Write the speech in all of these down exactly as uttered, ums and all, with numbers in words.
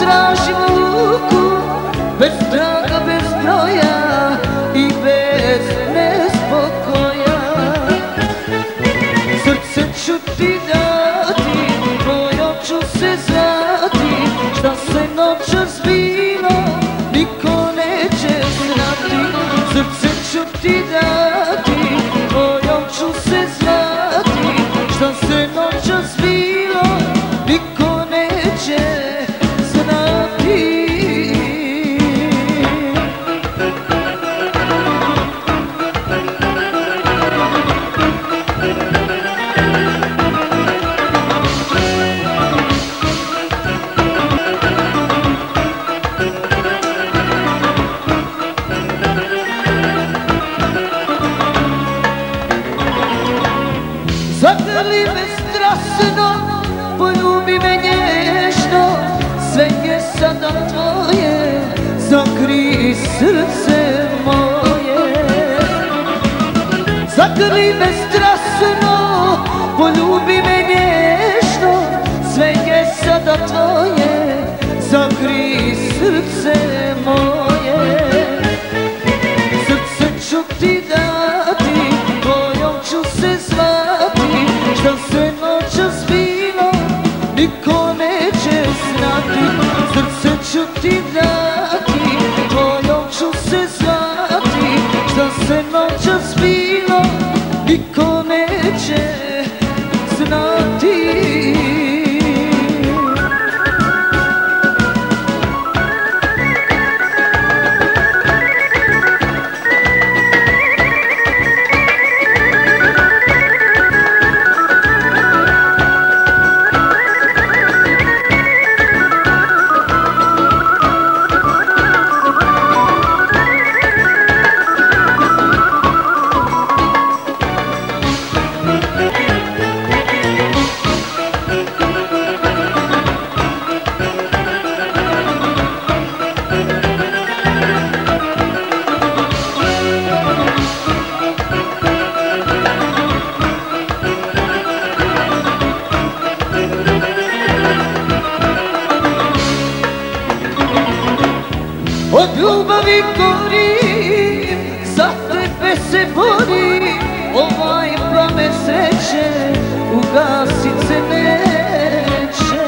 tražim luku, bez traga, bez broja i bez nespokoja. Srce ću ti dati, tvojom ću se zvati, šta se noćas bilo, niko neće znati. Srce ću ti dati, tvojom ću se zvati, šta se noćas bilo, niko neće znati. Zagrli me strasno, poljubi me nježno, sve je sada tvoje, zakrij srce moje. Zagrli me strasno, poljubi me nježno, sve je sada tvoje, zakrij srce moje. Srce ću ti dati, tvojom ću se zvati, šta se noćas bilo, niko neće znati. Srce ću ti dati, tvojom ću se zvati, šta se noćas bilo, niko neće znati. Od ljubavi gorim, za tebe se borim, ovaj plamen sreće ugasit se neće.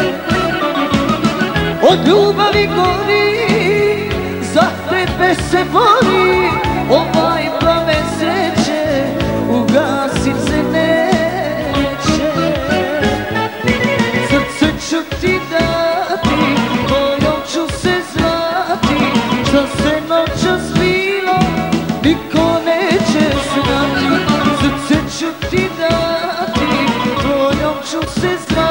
Od ljubavi gorim, za tebe se borim, ovaj plamen sreće ugasit se neće. Srce ću ti dati, tvojom ću se zvati, šta se noćas bilo, niko neće znati. Srce ću ti dati, tvojom ću se zvati,